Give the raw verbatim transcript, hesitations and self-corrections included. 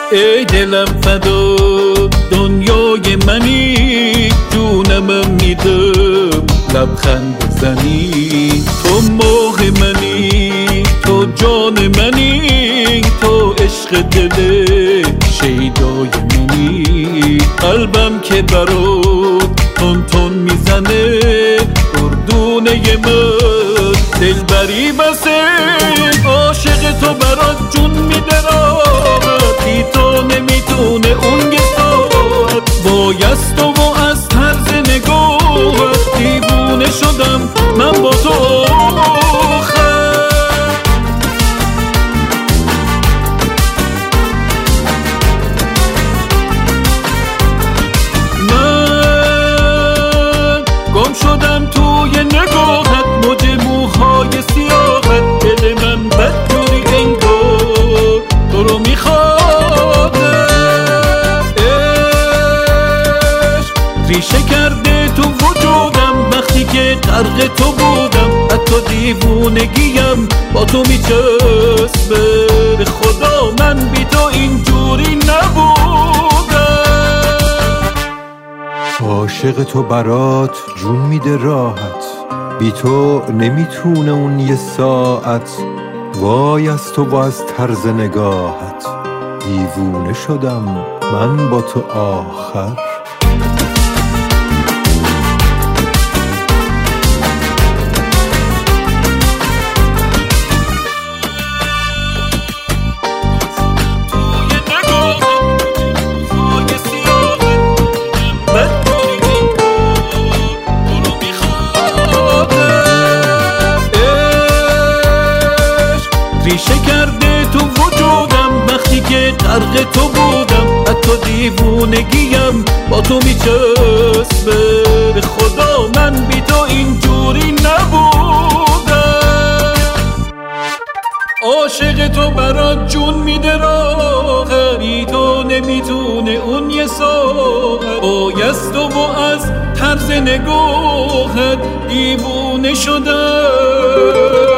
ای دلم فدا دنیای منی، جونم میدم لبخند بزنی. تو ماه منی، تو جان منی، تو عشق دل شیدای منی. قلبم که برات تون تون میزنه، اردونه من دلبری بسه. عاشق تو برات جون میدرد، بی تو نمیتونه اون یه ساعت. بایست و از طرز نگاهت دیوونه شدم من با تو آخر. من گم شدم توی نگاهت، موج موهای سیاهت. دل من بدجوری انگار تو رو میخواده. عشق ریشه کرده تو وجودم، وقتی که غرق تو بودم. حتی دیوونگیم با تو میچسبه، به خدا من بی تو اینجوری نبودم. عاشق تو برات جون میده راحت، بی تو نمیتونه اون یه ساعت. وای از تو و از طرز نگاهت دیوونه شدم من با تو آخر. ریشه کرده تو وجودم، وقتی که غرق تو بودم. حتی دیوونگیم با تو میچسبه، به خدا من بی تو اینجوری نبودم. عاشق تو برات جون میده راه، بی تو نمیتونه اون یه ساعت. بایست و از طرز نگاهت دیوونه شدم.